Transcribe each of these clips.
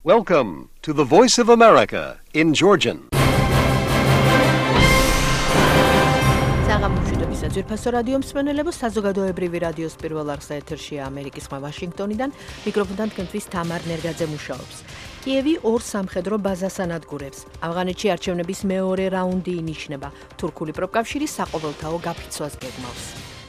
Welcome to the Voice of America in Georgian. საღამოშვიდობის ძვირფასო რადიო მსმენელებო, საზოგადოებრივი რადიოს პირველ არხზე ეთერშია ამერიკის ხმა ვაშინგტონიდან, მიკროფონთან თქვენთვის თამარ ნერგაძე მუშაობს. კიევი ორ სამხედრო ბაზას ანადგურებს. ავღანეთში არჩევნების მეორე რაუნდი ინიშნება. თურქული პროფკავშირი საყოველთაო გაფიცვას გეგმავს.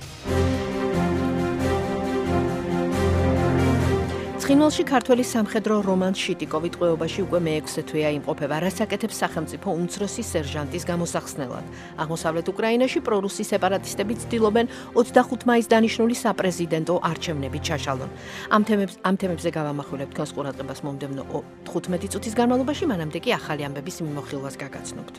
ცხინვალში ქართველი სამხედრო რომან შიტიკოვი ტყვეობაში უკვე მე-6 თვეა იმყოფება, რაც აკეთებს სახელმწიფო უმცროსი სერჟანტის გამოსახსნელად. აღმოსავლეთ უკრაინაში პრორუსი სეპარატისტები ცდილობენ 25 მაისს დანიშნული საპრეზიდენტო არჩევნებით ჩაშალონ. ამ თემებზე გავამახვილებ თქვენს ყურადღებას მომდევნო 15 წუთის განმავლობაში, მანამდე კი ახალი ამბების მიმოხილვას გაგაცნობთ.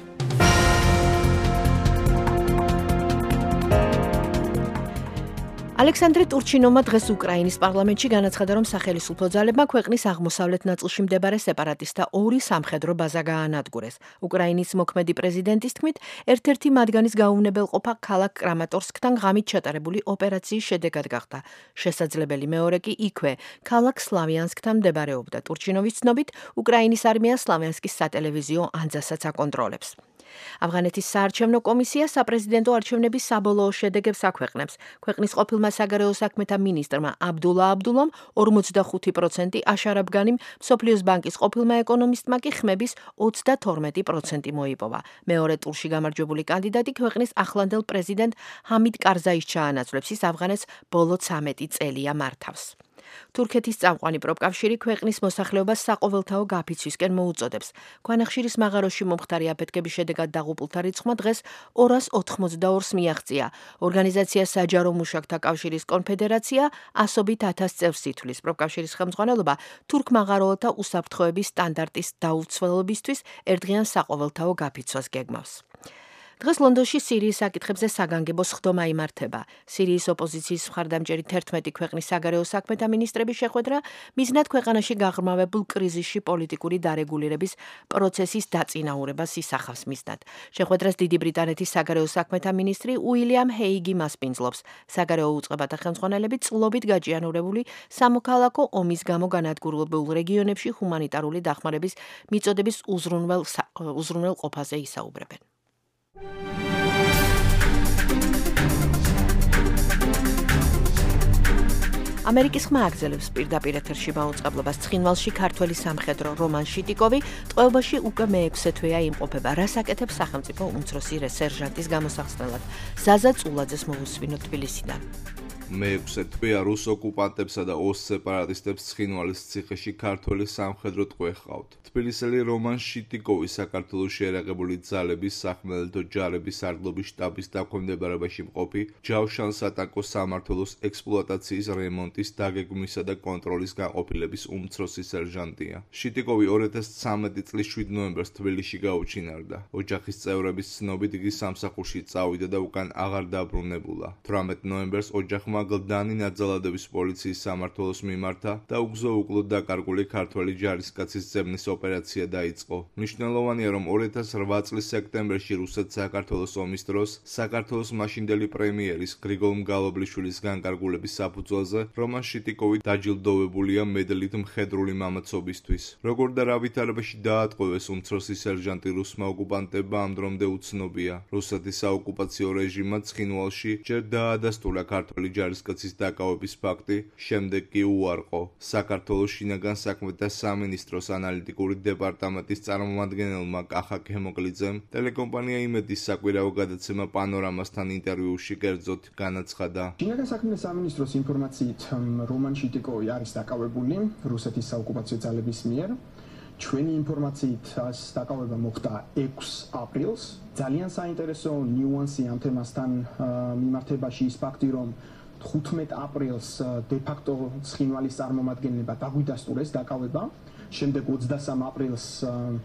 ალექსანდრე ტურჩინოვმა დღეს უკრაინის პარლამენტში განაცხადა, რომ სახელმწიფო ძალებმა ქვეყნის აღმოსავლეთ ნაწილში მდებარე სეპარატისტთა ორი სამხედრო ბაზა გაანადგურეს. უკრაინის მოქმედი პრეზიდენტის თქმით, ერთ-ერთი მათგანის გაუვნებელყოფა ქალაქ კრამატორსკთან ღამით ჩატარებული ოპერაციის შედეგად გახდა. შესაძლებელი მეორე კი იქვე, ქალაქ სლავიანსკთან მდებარეობდა. ტურჩინოვის ცნობით, უკრაინის არმია სლავიანსკის სატელევიზიო ანძასაც აკონტროლებს. ავღანეთის საარჩევნო კომისია საპრეზიდენტო არჩევნების საბოლოო შედეგებს აქვეყნებს. ქვეყნის ყოფილმა საგარეო საქმეთა მინისტრმა აბდულა აბდულამ 45%, აშარ აბგანიმ, მსოფლიოს ბანკის ყოფილმა ეკონომისტმა კი ხმების 32% მოიპოვა. მეორე ტურში გამარჯვებული კანდიდატი ქვეყნის ახლანდელ პრეზიდენტ ჰამიდ კარზაის ჩაანაცვლებს, ის ავღანეთს ბოლო 13 წელია მართავს. თურქეთის წამყვანი პროფკავშირი ქვეყნის მოსახლეობას საყოველთაო გაფიცვისკენ მოუწოდებს. ქვანახშირის მაღაროში მომხდარი აფეთქების შედეგად დაღუპულთა რიცხვმა დღეს 282-ს მიაღწია. ორგანიზაცია საჯარო მუშაკთა კავშირის კონფედერაცია ასობით 1000 წევრს ითვლის. პროფკავშირის ხელმძღვანელობა თურქ მაღაროელთა უსაფრთხოების სტანდარტის დაუცველობისთვის ერთდღიან საყოველთაო გაფიცვას გეგმავს. დღეს ლონდონში სირიის საკითხებზე საგანგებო სხდომა იმართება. სირიის ოპოზიციის მხარდამჭერი 11 ქვეყნის საგარეო საქმეთა მინისტრების შეხვედრა მიზნად ქვეყანაში გაღრმავებულ კრიზისში პოლიტიკური დარეგულირების პროცესის დაწინაურებას ისახავს მიზნად. შეხვედრას დიდი ბრიტანეთის საგარეო საქმეთა მინისტრი უილიამ ჰეიგი მასპინძლობს. საგარეო უწყებათა ხელმძღვანელები წლობით გაჭიანურებული სამოქალაქო ომის გამო განადგურებულ რეგიონებში ჰუმანიტარული დახმარების მიწოდების უზრუნველ ყოფაზე ისაუბრებენ. ამერიკის ხმა აგზელებს პირდაპირ ეთერში მაუწყებლობას. ცხინვალში ქართველი სამხედრო რომან შიტიკოვი ტყვეობაში უკვე მე-6 თვეა იმყოფება, რაც აკეთებს სახელმწიფო უმცროსი სერჟანტის გამოსახსნელად. ზაზა წულაძეს მოვუსვინოთ თბილისიდან. მე-6 თვეა რუს ოკუპანტებსა და ოს სეპარატისტებს ცხინვალის ციხეში ქართველი სამხედრო ტყვე ჰყავთ. თბილისელი რომან შიტიკოვი საქართველოს შეერაღებული ძალების სახმელეთო ჯარების სარდლობის შტაბის დაქვემდებარებაში მყოფი ჯავშან სატანკო სამმართველოს ექსპლუატაციის რემონტის დაგეგმვისა და კონტროლის განყოფილების უმცროსი სერჟანტია. შიტიკოვი 2013 წლის 7 ნოემბერს თბილისში გაუჩინარდა. ოჯახის წევრების ცნობით იგი სამსახურში წავიდა და უკან აღარ დაბრუნებულა. 18 ნოემბერს ოჯახმა გლდანი ნაძალადების პოლიციის სამმართველოს მიმართა და უგზო უკლოდ დაკარგული ქართველი ჯარისკაცის ძებნის ოპერაცია დაიწყო. მნიშვნელოვანია, რომ 2008 წლის სექტემბერში რუსეთ-საქართველოს ომის დროს საქართველოს მაშინდელი პრემიერის გრიგოლ მგალობლიშვილის განკარგულების საფუძველზე რომან შიტიკოვი დაჯილდოვებულია მედლით მხედრული მამაცობისთვის. როგორ და რა ვითარებაში დაატყვევეს უმცროსი სერჟანტი რუსმა ოკუპანტებმა ამ დრომდე უცნობია. რუსეთის საოკუპაციო რეჟიმმა ცხინვალში ჯერ დაადასტურა ქართველი ჯარისკაცის დაკავების ფაქტი, შემდეგ კი უარყო. საქართველოს შინაგან საქმეთა სამინისტროს ანალიტიკური დეპარტამენტის წარმომადგენელმა კახა ქემოკლიძემ ტელეკომპანია იმედის საკვირაო გადაცემა პანორამასთან ინტერვიუში კერძოდ განაცხადა. შინაგან საქმეთა სამინისტროს ინფორმაციით რომან შიტიკოვი არის დაკავებული რუსეთის საოკუპაციო ძალების მიერ. ჩვენი ინფორმაციით ეს დაკავება მოხდა 6 აპრილს. ძალიან საინტერესო ნიუანსი ამ თემასთან მიმართებაში ის ფაქტი, რომ 15 აპრილს დე-ფაქტო ცხინვალის წარმომადგენლებმა დაგვიდასტურეს დაკავება. შემდეგ 23 აპრილს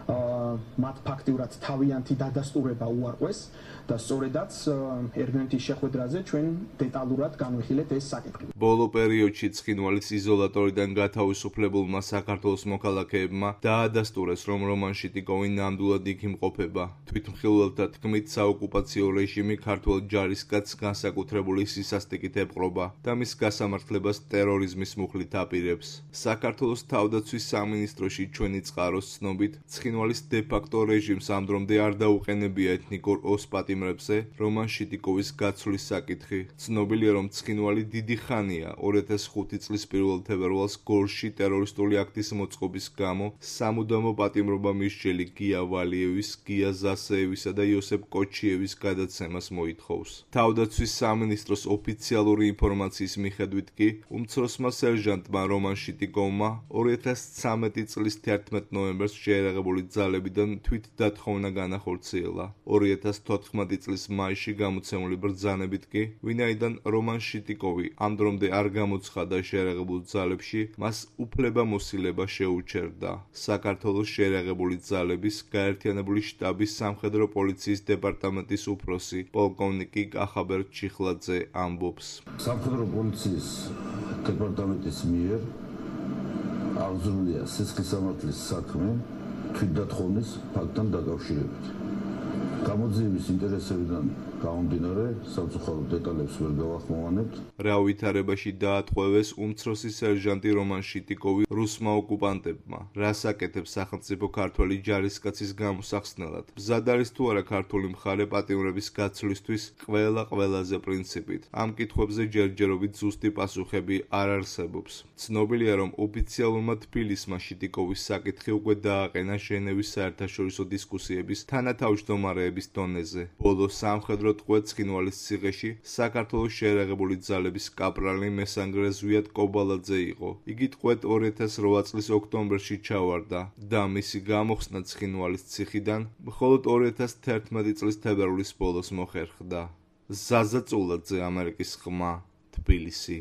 მათ ფაქტიურად თავიანთი დადასტურება უარყვეს და სწორედაც ერთმანეთის შეხვედრაზე ჩვენ დეტალურად განვიხილეთ ეს საკითხი. ბოლო პერიოდში ცხინვალის იზოლატორიდან გათავისუფლებულმა საქართველოს მოქალაქეებმა დაადასტურეს, რომ რომან შიტიკოვი ნამდვილად იქ იმყოფება. თვითმხილველთა თქმით, საოკუპაციო რეჟიმი ქართველ ჯარისკაცს განსაკუთრებული სისასტიკით ეპყრობა და მის გასამართლებას ტერორიზმის მუხლით აპირებს. საქართველოს თავდაცვის სამინისტროში ჩვენი წყაროს ცნობით, ცხინვალის დე-ფაქტო რეჟიმს ამ დრომდე არ დაუყენებია ეთნიკურ ოსპატიმრებზე რომან შიტიკოვის გაცვლის საკითხი. ცნობილია, რომ ცხინვალი დიდი ხანია 2005 წლის 1 თებერვალს გორში ტერორისტული აქტის მოწყობის გამო სამუდამო პატიმრობა მისჯელი გია ვალიევის, გია ზასეევისა და იოსებ კოჩიევის გადაცემას მოითხოვს. თავდაცვის სამინისტროს ოფიციალური ინფორმაციის მიხედვით კი უმცროსმა სერჟანტმა რომან შიტიკოვმა 2013 წლის 11 ნოემბერს შეერაღებული ძალებიდან თვით დათხოვნა განახორციელა. 2014 წლის მაისში გამოცემული ბრძანებით კი, ვინაიდან რომან შიტიკოვი ამ დრომდე არ გამოცხადა შეერაღებულ ძალებში, მას უფლებამოსილება შეუჩერდა. საქართველოს შეერაღებული ძალების გაერთიანებული შტაბის სამხედრო პოლიციის დეპარტამენტის უფროსი პოლკოვნიკი კახაბერ ჩიხლაძე ამბობს. სამხედრო პოლიციის დეპარტამენტის მიერ აღძრულია სისხლისამართლის საქმე თვითდათხოვნის ფაქტთან დაკავშირებით. გამოძიების ინტერესებიდან გამომდინარე, სამწუხაროდ დეტალებს ვერ გავახმოვანებთ. რა ვითარებაში დაატყვევეს უმცროსი სერჟანტი რომან შიტიკოვი რუსმა ოკუპანტებმა. რას აკეთებს სახელმწიფო ქართველი ჯარისკაცის გამოსახსნელად? მზად არის თუ არა ქართული მხარე პატიმრების გაცვლისთვის ყველაზე პრინციპით? ამ კითხვებზე ჯერჯერობით ზუსტი პასუხები არ არსებობს. ცნობილია, რომ ოფიციალურმა თბილისმა შიტიკოვის საკითხი უკვე დააყენა ჟენევის საერთაშორისო დისკუსიების თანათავმჯდომარეების დონეზე. ბოლო სამხედრო ტყვედ ცხინვალის ციხეში საქართველოს შეერაღებული ძალების კაპრალი მესანგრე ზვიად კობალაძე იყო. იგი ტყვედ 2008 წლის ოქტომბერში ჩავარდა და მისი გამოხსნა ცხინვალის ციხიდან მხოლოდ 2011 წლის თებერვლის ბოლოს მოხერხდა. ზაზა წულაძე, ამერიკის ხმა, თბილისი.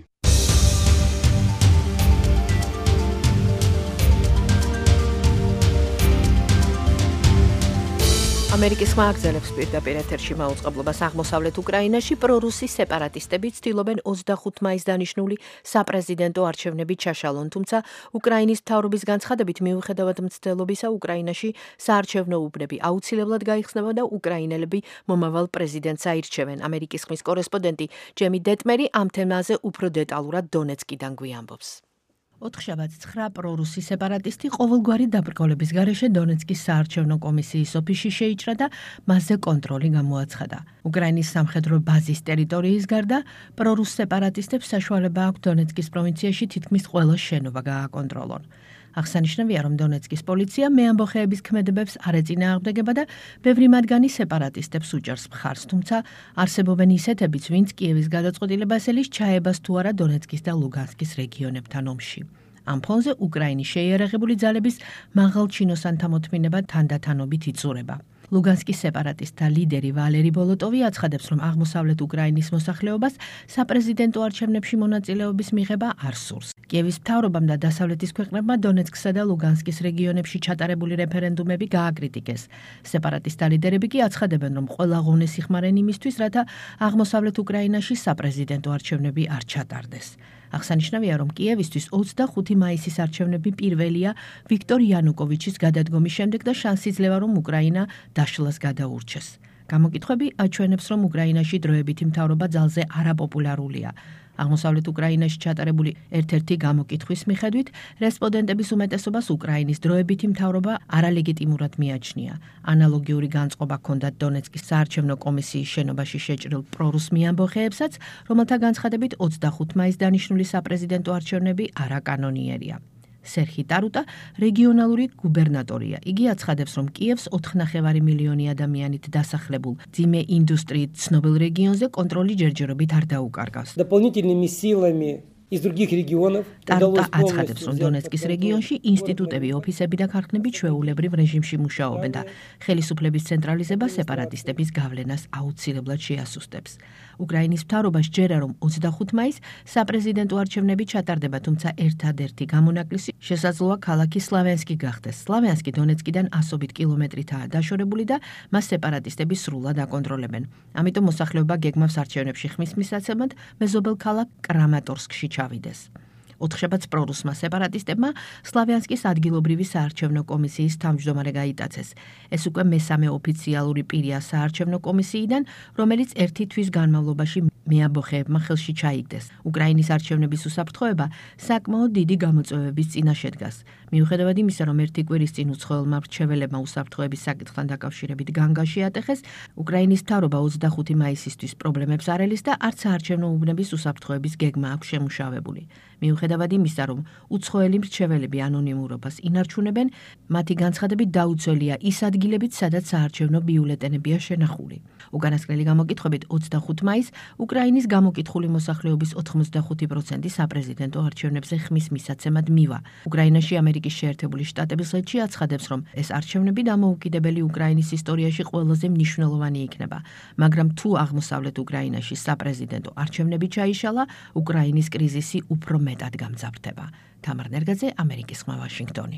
ამერიკის ხმა აგზელებს პირდაპირ ეთერში მაუწყებლობას აღმოსავლეთ უკრაინაში პრორუსი სეპარატისტები ცდილობენ 25 მაისს დანიშნული საპრეზიდენტო არჩევნები ჩაშალონ, თუმცა უკრაინის მთავრობის განცხადებით მიუხედავად მცდელობისა უკრაინაში საარჩევნო უბნები აუცილებლად გაიხსნება და უკრაინელები მომავალ პრეზიდენტს აირჩევენ. ამერიკის ხმის კორესპონდენტი ჯემი დეტმერი ამ თემაზე უფრო დეტალურად დონეცკიდან გვიამბობს. 4/9 პრორუსი სეპარატისტი ყოველგვარი დაბრკოლების გარეშე დონეცკის საარჩევნო კომისიის ოფისში შეიჭრა და მასზე კონტროლი გამოაცხადა. უკრაინის სამხედრო ბაზის ტერიტორიის გარდა პრორუს სეპარატისტებს საშუალება აქვთ დონეცკის პროვინციაში თითქმის ყველა შენობა გააკონტროლონ. აღსანიშნავია, რომ დონეცკის პოლიცია მეამბოხეების ქმედებებს არ ეწინააღმდეგება და ბევრი მათგანი სეპარატისტებს უჭერს მხარს, თუმცა არსებობენ ისეთებიც, ვინც კიევის გადაწყვეტილებას ელის ჩაებას თუ არა დონეცკის და ლუგანსკის რეგიონებთან ომში. ამ ფონზე უკრაინის შეიარაღებული ძალების მაღალჩინოსანთა მოთმინება თანდათანობით იწურება. ლუგანსკის სეპარატისტთა ლიდერი ვალერი ბოლოტოვი აცხადებს, რომ აღმოსავლეთ უკრაინის მოსახლეობას საპრეზიდენტო არჩევნებში მონაწილეობის მიღება არ სურს. კიევის მთავრობამ და დასავლეთის ქვეყნებმა დონეცკსა და ლუგანსკის რეგიონებში ჩატარებული რეფერენდუმები გააკრიტიკეს. სეპარატისტთა ლიდერები კი აცხადებენ, რომ ყველა ღონეს იხმარენ იმისთვის, რათა აღმოსავლეთ უკრაინაში საპრეზიდენტო არჩევნები არ ჩატარდეს. აღსანიშნავია, რომ კიევისთვის 25 მაისის არჩევნები პირველია ვიქტორ იანუკოვიჩის გადადგომის შემდეგ და შანსი ძლევა, რომ უკრაინა დაშლას გადაურჩეს. გამოკითხვები აჩვენებს, რომ უკრაინაში დროებითი მთავრობა ძალზე არაპოპულარულია. აღმოსავლეთ უკრაინაში ჩატარებული ერთ-ერთი გამოკითხვის მიხედვით, რესპონდენტების უმეტესობას უკრაინის დროებითი მთავრობა არალეგიტიმურად მიაჩნია. ანალოგიური განწყობა ჰქონდათ დონეცკის საარჩევნო კომისიის შენობაში შეჭრილ პრორუს მეამბოხეებსაც, რომელთა განცხადებით 25 მაისს დანიშნული საპრეზიდენტო არჩევნები არაკანონიერია. სერხი ტარუტა რეგიონალური გუბერნატორია. იგი აცხადებს, რომ კიევს 4,5 მილიონი ადამიანით დასახლებულ ძიმე ინდუსტრიით ცნობილ რეგიონზე კონტროლი ჯერჯერობით არ დაუკარგავს. Дополнительными силами из других регионов. ტარტა აცხადებს, რომ დონეცკის რეგიონში ინსტიტუტები, ოფისები და ქარხნები ჩვეულებრივ რეჟიმში მუშაობენ და ხელისუფლების ცენტრალიზება სეპარატისტების გავლენას აუცილებლად შეასუსტებს. უკრაინის მთავრობა სჯერა, რომ 25 მაისს საპრეზიდენტო არჩევნები ჩატარდება, თუმცა ერთადერთი გამონაკლისი შესაძლოა ქალაქი სლავიანსკი გახდეს. სლავიანსკი დონეცკიდან 100 კილომეტრითაა დაშორებული და მას სეპარატისტები სრულად აკონტროლებენ. ამიტომ მოსახლეობა გეგმავს არჩევნებში ხმის მისაცემად მეზობელ ქალაქ კრამატორსკში ჩავიდეს. ოთხშაბათს პრორუსმა სეპარატისტებმა სლავიანსკის ადგილობრივი საარჩევნო კომისიის თავმჯდომარე გაიტაცეს. ეს უკვე მესამე ოფიციალური პირია საარჩევნო კომისიიდან, რომელიც ერთი თვის განმავლობაში მეამბოხეებმა ხელში ჩაიგდეს. უკრაინის არჩევნების უსაფრთხოება საკმაოდ დიდი გამოწვევების წინაშე დგას. მიუხედავად იმისა, რომ ერთი კვირის წინ უცხოელმა მრჩეველებმა უსაფრთხოების საკითხთან დაკავშირებით განგაში ატეხეს, უკრაინის მთავრობა 25 მაისისთვის პრობლემებს არ ელის და არც საარჩევნო უბნების უსაფრთხოების გეგმა აქვს შემუშავებული. მიუხედავად იმისა, რომ უცხოელი მრჩეველები ანონიმურობას ინარჩუნებენ, მათი განცხადებით დაუცველია ის ადგილებიც, სადაც საარჩევნო ბიულეტენებია შენახული. უკანასკნელი გამოკითხვებით 25 მაისს უკრაინის გამოკითხული მოსახლეობის 85% საპრეზიდენტო არჩევნებზე ხმის მისაცემად მივა. უკრაინაში ამერიკის შეერთებული შტატების ელჩი აცხადებს, რომ ეს არჩევნები დამოუკიდებელი უკრაინის ისტორიაში ყველაზე მნიშვნელოვანი იქნება, მაგრამ თუ აღმოსავლეთ უკრაინაში საპრეზიდენტო არჩევნები ჩაიშალა, უკრაინის კრიზისი უფრო მეტად გამძაფრდება. თამარ ნერგაძე, ამერიკის ხმა, ვაშინგტონი.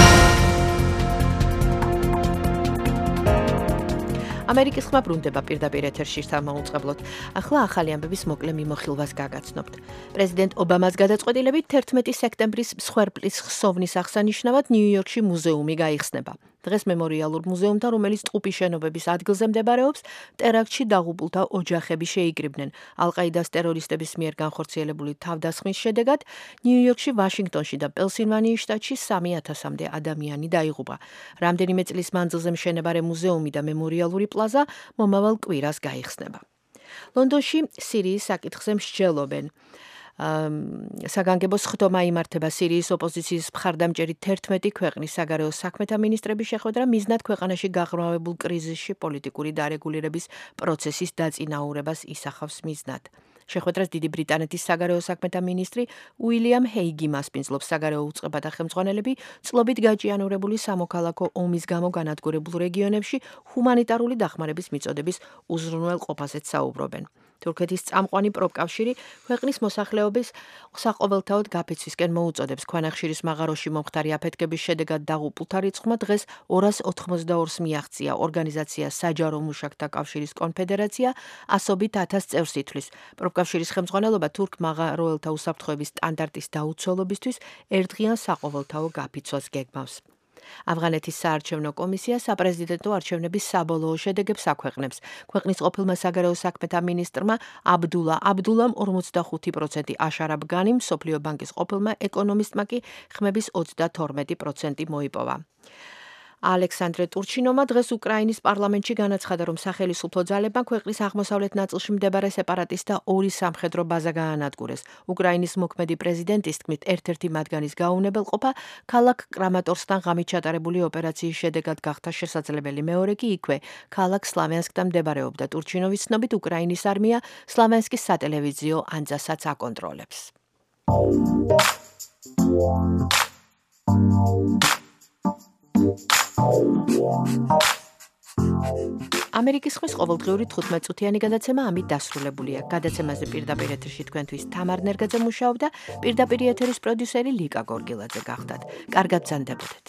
ამერიკის ხმა ბრუნდება პირდაპირ ეთერში სამაუწყებლოდ. ახლა ახალი ამბების მოკლე მიმოხილვას გაგაცნობთ. პრეზიდენტ ობამას გადაწყვეტილებით 11 სექტემბრის მსხვერპლის ხსოვნის აღსანიშნავად ნიუ-იორკში მუზეუმი გაიხსნება. დღეს მემორიალურ მუზეუმთან, რომელიც ტყუპის შენობების ადგილზე მდებარეობს, ტერაქტში დაღუპულთა ოჯახები შეიკრიბნენ. ალ-ყაიდას ტერორისტების მიერ განხორციელებული თავდასხმის შედეგად ნიუ-იორკში, ვაშინგტონში და პენსილვანიის შტატში 3000-მდე ადამიანი დაიღუპა. რამდენიმე წლის მანძილზე მშენებარე მუზეუმი და მემორიალური პლაზა მომავალ კვირას გაიხსნება. ლონდონში სირიის საკითხზე მსჯელობენ. საგანგებო სხდომა იმართება სირიის ოპოზიციის მხარდამჭერი 11 ქვეყნის საგარეო საქმეთა მინისტრების შეხვედრა მიზნად ქვეყანაში გაღრმავებულ კრიზისში პოლიტიკური დარეგულირების პროცესის დაწინაურებას ისახავს მიზნად. შეხვედრას დიდი ბრიტანეთის საგარეო საქმეთა მინისტრი უილიამ ჰეიგი მასპინძლობს. საგარეო უწყებათა ხელმძღვანელები წლობით გაჭიანურებული სამოქალაქო ომის გამო განადგურებულ რეგიონებში ჰუმანიტარული დახმარების მიწოდების უზრუნველყოფაზეც საუბრობენ. თურქეთის წამყვანი პროფკავშირი ქვეყნის მოსახლეობის საყოველთაოდ გაფიცვისკენ მოუწოდებს. ქვანახშირის მაღაროში მომხდარი აფეთქების შედეგად დაღუპულთა რიცხვმა დღეს 282-ს მიაღწია. ორგანიზაცია საჯარო მუშაკთა კავშირის კონფედერაცია 100,000 წევრს ითვლის. პროფკავშირის ხელმძღვანელობა თურქ მაღაროელთა უსაფრთხოების სტანდარტის დაუცველობისთვის ერთდღიან საყოველთაო გაფიცვას გეგმავს. ავღანეთის საარჩევნო კომისია საპრეზიდენტო არჩევნების საბოლოო შედეგებს აქვეყნებს. ქვეყნის ყოფილმა საგარეო საქმეთა მინისტრმა აბდულამ 45% აშარაბ განიმ, მსოფლიო ბანკის ყოფილმა ეკონომისტმა კი ხმების 32% მოიპოვა. ალექსანდრე ტურჩინოვმა დღეს უკრაინის პარლამენტში განაცხადა, რომ სახელისუფლო ძალებმა ქვეყნის აღმოსავლეთ ნაწილში მდებარე სეპარატისტთა ორი სამხედრო ბაზა გაანადგურეს. უკრაინის მოქმედი პრეზიდენტის თქმით, ერთ-ერთი მათგანის გაუნებელყოფა ქალაქ კრამატორსკთან ღამით ჩატარებული ოპერაციის შედეგად გახდა შესაძლებელი. მეორე კი იქვე, ქალაქ სლავიანსკთან მდებარეობდა. ტურჩინოვის ცნობით, უკრაინის არმია სლავიანსკის სატელევიზიო ანძასაც აკონტროლებს. ამერიკის ხმის ყოველდღიური 15-წუთიანი გადაცემა ამით დასრულებულია. გადაცემაზე პირდაპირ ეთერში თქვენთვის თამარ ნერგაძე მუშაობდა, პირდაპირ ეთერის პროდიუსერი ლიკა გორგილაძე გახდათ. კარგად ბრძანდებოდეთ.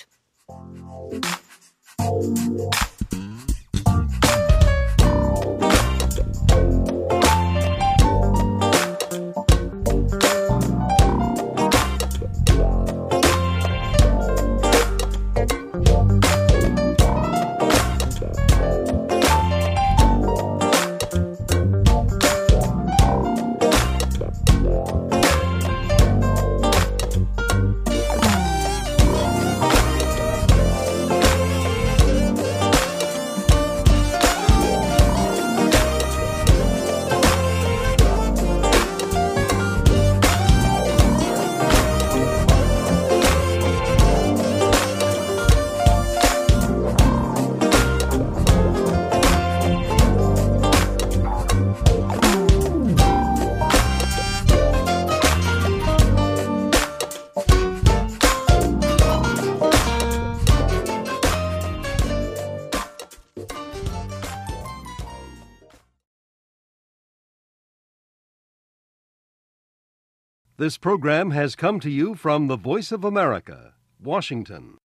This program has come to you from the Voice of America, Washington.